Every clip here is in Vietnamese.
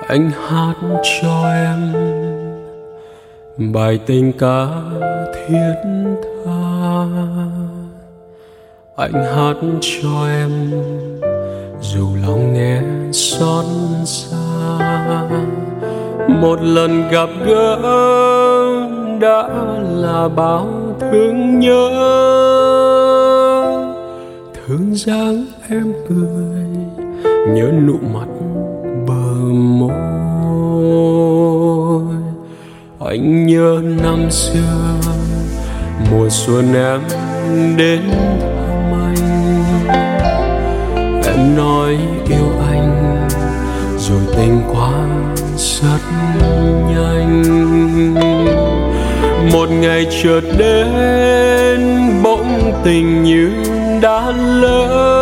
Anh hát cho em bài tình ca thiết tha. Anh hát cho em dù lòng nghe xót xa. Một lần gặp gỡ đã là bao thương nhớ. Thương dáng em cười, nhớ nụ mặt bờ môi. Anh nhớ năm xưa mùa xuân em đến thăm anh. Em nói yêu anh rồi tình qua rất nhanh. Một ngày chợt đến bỗng tình như đã lỡ.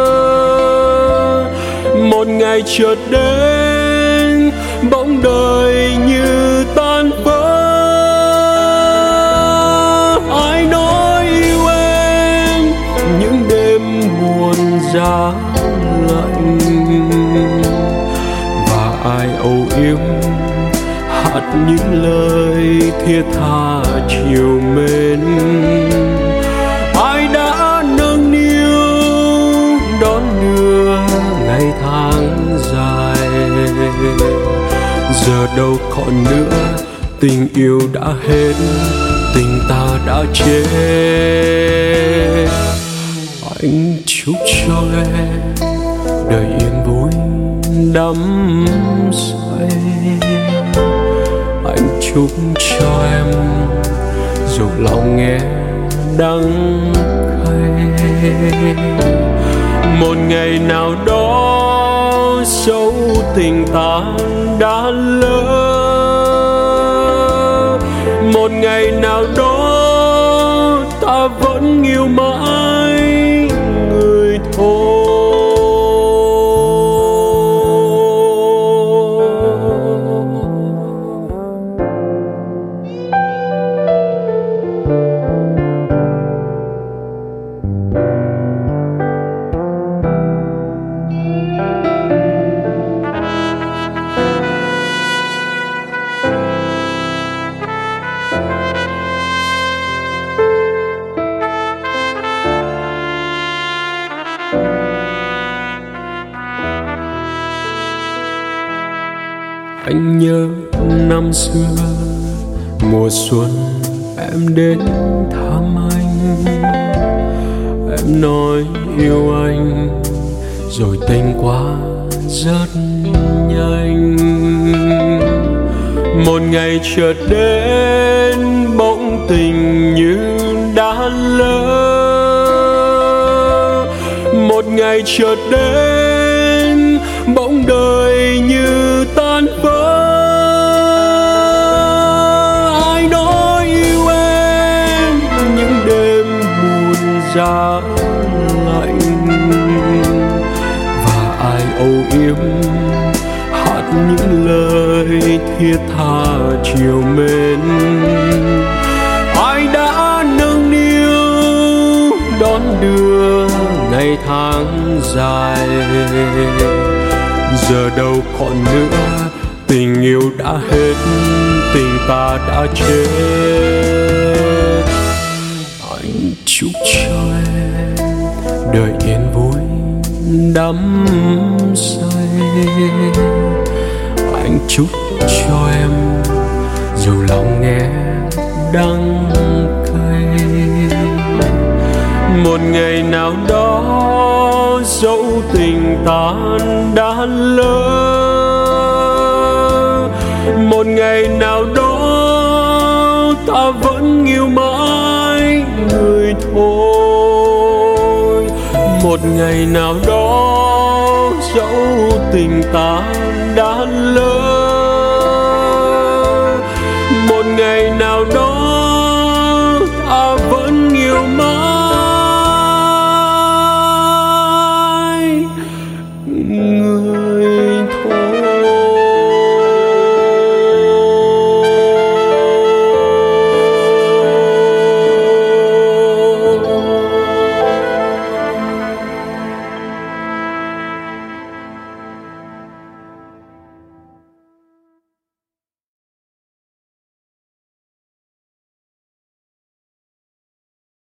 Một ngày chợt đến bỗng đời như tan vỡ. Ai nói yêu em những đêm buồn giá lạnh, và ai âu yếm hát những lời thiết tha chiều mến. Ai đã nâng niu đón đưa ngày tháng dài, giờ đâu còn nữa tình yêu đã hết, tình ta đã chết. Anh chúc cho em đời yên vui đắm say. Anh chúc cho em dù lòng nghe đắng cay. Một ngày nào đó dấu tình ta đã lỡ. Một ngày nào đó ta vẫn yêu mãi người thôi. Anh nhớ năm xưa mùa xuân em đến thăm anh. Em nói yêu anh rồi tình qua rất nhanh. Một ngày chợt đến bỗng tình như đã lỡ. Một ngày chợt đến bỗng đời như tan vỡ. Ai nói yêu em những đêm buồn giá lạnh, và ai âu yếm hát những lời thiết tha chiều mến. Ai đã nâng niu đón đưa ngày tháng dài, giờ đâu còn nữa tình yêu đã hết, tình ta đã chết. Anh chúc cho em đời yên vui đắm say. Anh chúc cho em dù lòng nghe đắng cay. Một ngày nào đó dẫu tình ta đã lỡ. Một ngày nào đó ta vẫn yêu mãi người thôi. Một ngày nào đó dẫu tình ta đã lỡ.